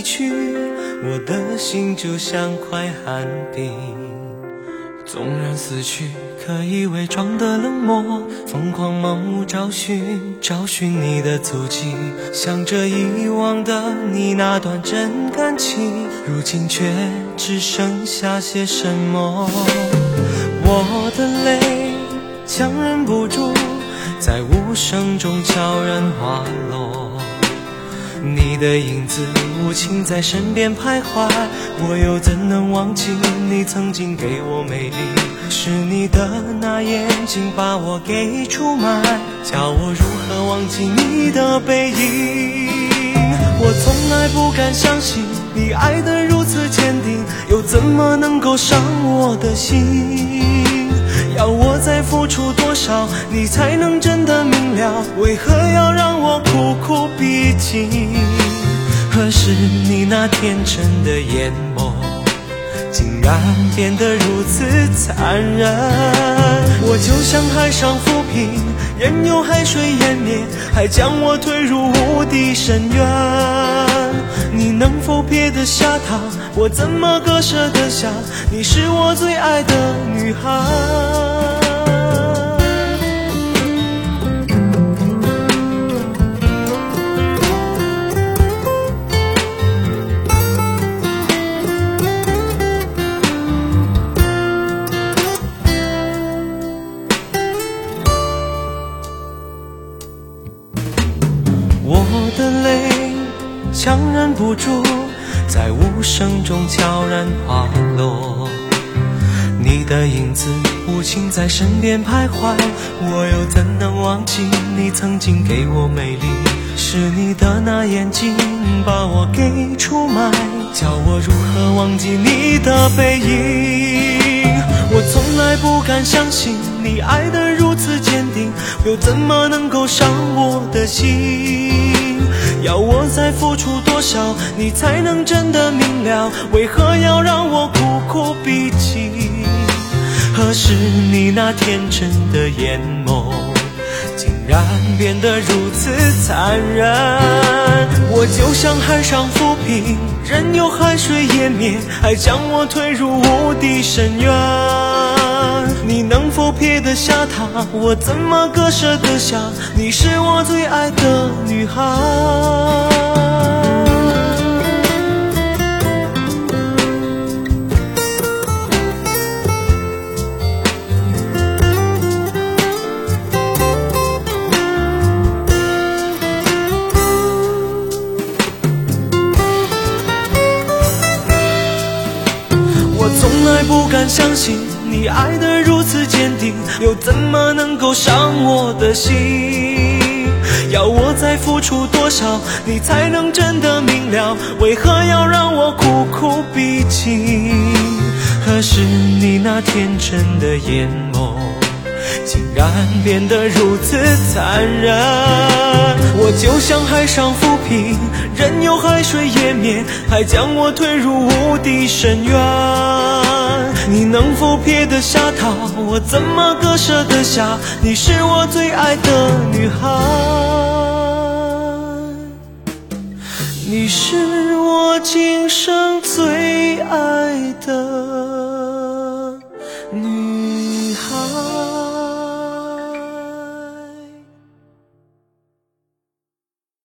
去，我的心就像块寒冰。纵然死去，可以伪装的冷漠，疯狂盲目找寻你的足迹，想着遗忘的你那段真感情，如今却只剩下些什么。我的泪强忍不住，在无声中悄然滑落，你的影子无情在身边徘徊，我又怎能忘记你曾经给我美丽？是你的那眼睛把我给出卖，叫我如何忘记你的背影？我从来不敢相信你爱得如此坚定，又怎么能够伤我的心？要我再付出多少，你才能真的明了？为何要让我苦苦逼近？何时你那天真的眼眸竟然变得如此残忍？我就像海上浮萍，任由海水湮灭，还将我推入无底深渊。你能否撇得下他？我怎么割舍得下？你是我最爱的女孩。我的泪强忍不住，在无声中悄然滑落，你的影子无情在身边徘徊，我又怎能忘记你曾经给我美丽？是你的那眼睛把我给出卖，叫我如何忘记你的背影？我从来不敢相信你爱得如此坚定，又怎么能够伤我的心？要我再付出多少，你才能真的明了？为何要让我苦苦逼近？何时你那天真的眼眸竟然变得如此残忍？我就像海上浮萍，任由海水湮灭，还将我推入无底深渊。你能否撇得下他？我怎么割舍得下？你是我最爱的女孩。我从来不敢相信你爱得如此坚定，又怎么能够伤我的心？要我再付出多少，你才能真的明了？为何要让我苦苦逼近？何时你那天真的眼眸竟然变得如此残忍？我就像海上浮萍，任由海水湮灭，还将我推入无底深渊。你能否撇得下他？我怎么割舍得下？你是我最爱的女孩，你是我今生最爱